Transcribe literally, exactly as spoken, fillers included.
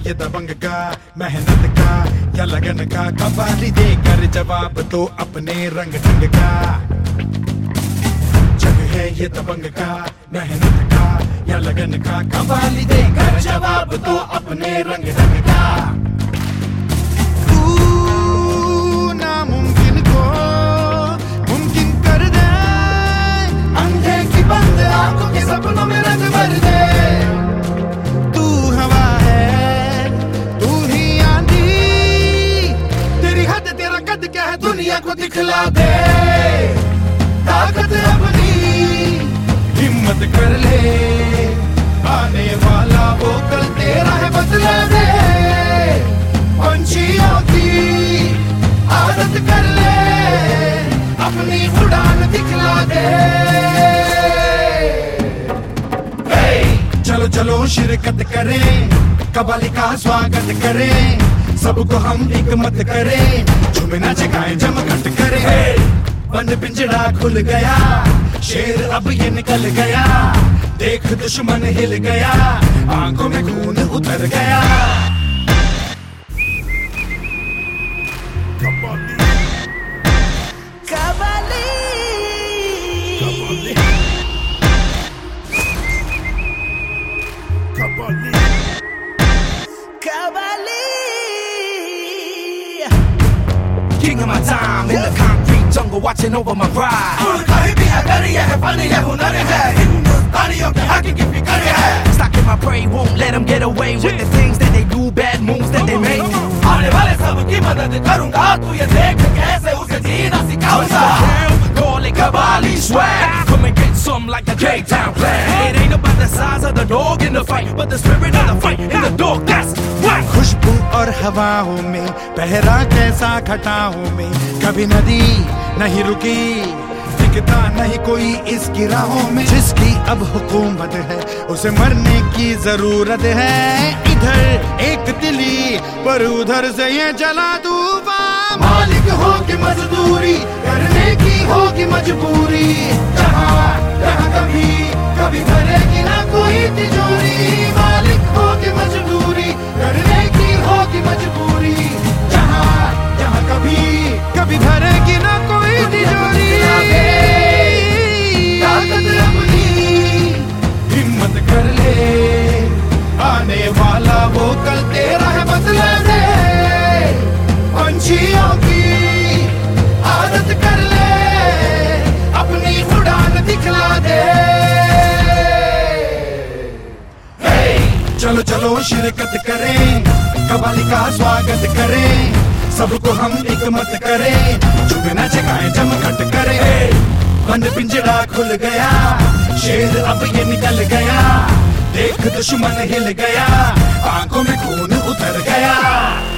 ये दबंग का, मेहनत का या लगन का, कवाली देकर जवाब तो अपने रंग ढंग का। जग है ये दबंग का, मेहनत का या लगन का, कवाली देकर जवाब तो अपने रंग ढंग का। तू नामुमकिन को मुमकिन कर दे, अंधे की बंद आंखों के सपनों में रंग भर दे। दुनिया को दिखला दे ताकत अपनी, हिम्मत कर ले आने वाला वो कल तेरा है, बदला दे पंछियों की आदत कर ले, अपनी उड़ान दिखला दे। hey! चलो चलो शिरकत करें, कवाली का स्वागत करें, सबको हम एक मत करें, झूमे ना जगाएं जमघट करें। बंद पिंजड़ा खुल गया, शेर अब ये निकल गया, देख दुश्मन हिल गया, आंखों में खून उतर गया। Qawwali qawwali qawwali qawwali King of my time in the concrete jungle, watching over my ride. Stuck in my prey, won't let them get away with the things that they do, bad moves that they make. आने वाले सबकी मदद करूँगा, तू ये देख कैसे उसे जीना सिखाऊँगा। Call it Kavali swag, come and get some like the K-Town plan. It ain't about the size of the dog in the fight, but the spirit of the fight in the dog. That's right. खुशबू और हवाओं में पहरा कैसा घटाओं में, कभी नदी नहीं रुकी, दिखता नहीं कोई इसकी राहों में। जिसकी अब हुकूमत है उसे मरने की जरूरत है, इधर एक दिली पर उधर से ये चला तूफान। मालिक हो कि मजदूरी करने की होगी मजबूरी, जहाँ जहाँ कभी कभी भरेगी ना कोई तिजोरी। मालिक हो कि मजदूरी करने की होगी मजबूरी, जहाँ जहाँ कभी कभी भरेगी ना कोई तिजोरी। ताकत अपनी हिम्मत कर ले, आने वाला वो कल तेरा है, बदला दे पंछियों की आदत कर ले, अपनी उड़ान दिखला दे। चलो चलो शिरकत करें, कवाली का स्वागत करें, सबको हम एक मत करें, झूमे ना जगाएं जमघट करें। बंद पिंजड़ा खुल गया, शेर अब ये निकल गया, देख दुश्मन हिल गया, आंखों में खून उतर गया।